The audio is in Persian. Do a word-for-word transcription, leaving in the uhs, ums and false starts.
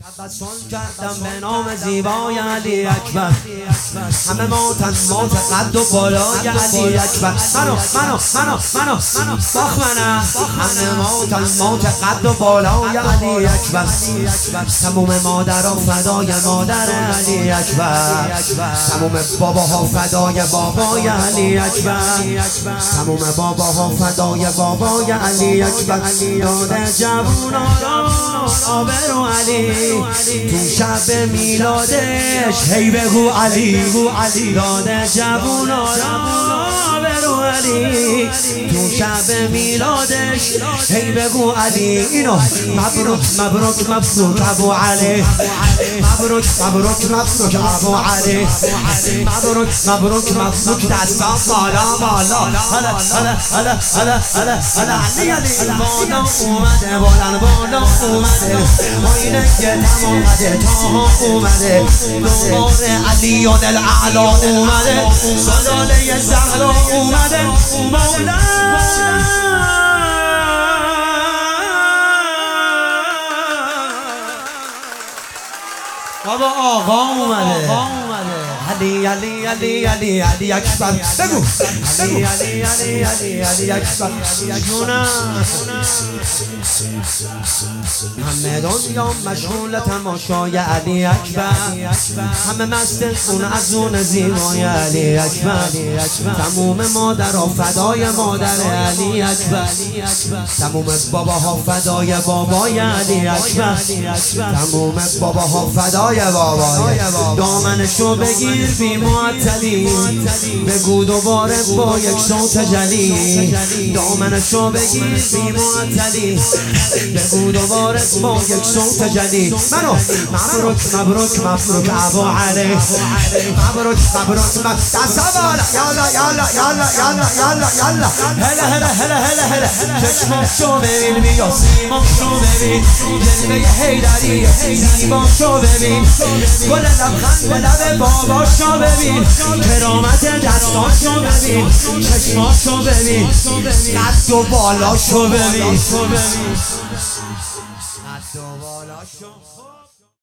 تبسم کردم به نام زیبای علی اکبر، همه ماتن مات قد و بالای علی اکبر. منو منو منو منو منو باخ منم، همه ماتن مات قد و بالای علی اکبر. تموم مادرها فدای مادر علی اکبر، تموم باباها فدای بابای علی اکبر، تموم باباها فدای بابای علی اکبر. یاد جوونا را آبرو علی، تو شب میلادش هی بگو علی، یاد جوونا را آبرو علی، تو شب میلادش هی بگو علی. اینو مبروک مبروک مبروک ابو علی، مبروک مبروک مبروک ابو علی، مبروک مبروک مبروک دستا بالا بالا. هلا هلا هلا هلا هلا هلا علی علی بالا اومده، بالا بالا اومده، آینه که اومده تا اومده، دوباره علیون الاعلا اومده، سلاله زهرا اومده مولا. بابا آقا اومده، علی علی علی علی علی اکبر. بگو علی علی علی علی علی اکبر. جونم همه دنیا مشغول تماشای علی اکبر، همه مست خون از اون زیبای علی اکبر. تموم مادرها فدای مادر علی اکبر، تموم باباها فدای بابای علی اکبر، تموم باباها فدای بابای. دامنشو بگیر بی معطلی، بگو دوباره با یک صوت جلی. دامنشو بگیر بی معطلی، بگو دوباره با یک صوت جلی. منو مبروک مبروک مبروک ابو علی، مبروک مبروک مبروک دستا بالا. یالا یالا یالا یالا یالا یالا هلا هلا هلا هلا هلا. چشماشو ببین بیا سیماشو ببین، جلوه حیدری زیباشو ببین، گل لبخند به لب باباشو ببین، کرامت دستاشو ببین، چشماشو ببین، قد و بالاشو ببین، قد و بالاشو.